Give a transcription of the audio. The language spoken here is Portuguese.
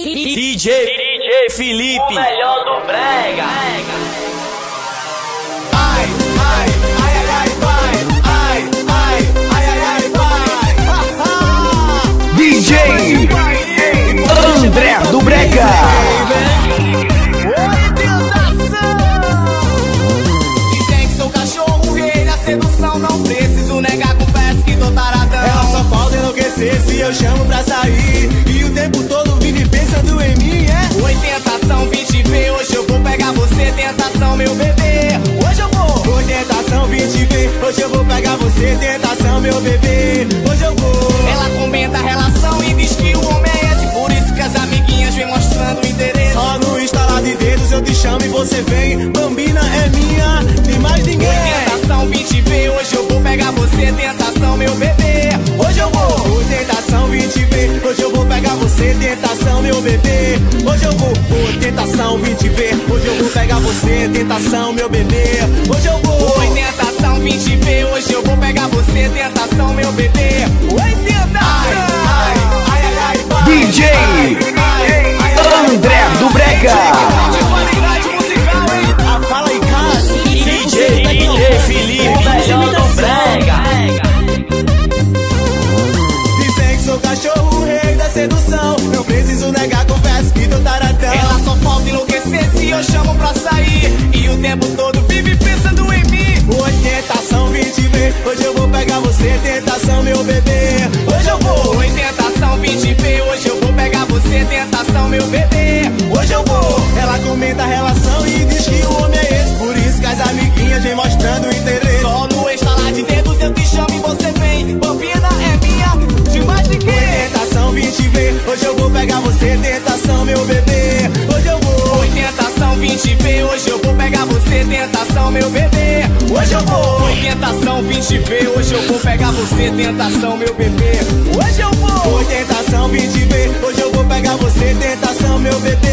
DJ Felipe, o melhor do brega. Ai, ai, ai, ai, ai, vai. Ai, ai, ai, ai, ai, vai. DJ André do Brega. Dizem que sou cachorro, rei da sedução. Não preciso negar, confesso que tô taradão. Ela só falta enlouquecer se eu chamo pra sair. E o tempo todo vive pensando em mim, é? Oi, tentação, vim te ver. Hoje eu vou pegar você, tentação, meu bebê. Hoje eu vou. Oi, tentação, vim te ver. Hoje eu vou pegar você, tentação, meu bebê. Hoje eu vou. Ela comenta a relação e diz que o homem é esse. Por isso que as amiguinhas vêm mostrando interesse. Só no instalar de dedos eu te chamo e você vem. Bambina é minha, tem mais ninguém. Oi, tentação, vim te ver. Hoje eu vou pegar você, tentação, meu bebê. Hoje eu vou. Oi, tentação, vim te ver. Hoje eu vou pegar você, tentação, meu bebê. Hoje eu vou. Oi, tentação, vim te ver. Hoje eu vou pegar você, tentação, meu bebê. Hoje eu vou. Oi, tentação, vim te ver. Hoje eu vou pegar você, tentação, meu bebê. Oi, tentação. Ai, ai, ai, ai, vai. DJ André do Brega. Fala aí, cara. DJ Felipe, O melhor do brega. Dizem que sou cachorro, rei da sedução. Não preciso negar, confesso que tô taradão. Ela só falta enlouquecer se eu chamo pra sair. E o tempo todo vive pensando em mim. Oi, tentação, vim te ver. Hoje eu vou pegar você, tentação, meu bebê. Hoje eu vou. Oi, tentação, vim te ver. Hoje eu vou pegar você, tentação, meu bebê. Hoje eu vou. Ela comenta a relação e diz que o homem é esse. Por isso que as amiguinhas vêm mostrando interesse. Só no estalar de dedos eu te chamo e você vem. Bambina é minha, de mais ninguém. Oi, tentação, vim te ver. Hoje eu vou pegar você, tentação, meu bebê. Hoje eu vou. Oi, tentação, vim te ver. Hoje eu vou pegar você, tentação, meu bebê. Hoje eu vou. Oi, tentação, vim te ver. Hoje eu vou pegar você, tentação, meu bebê. Hoje eu vou. Oi, tentação, vim te ver. Hoje eu vou pegar você, tentação, meu bebê.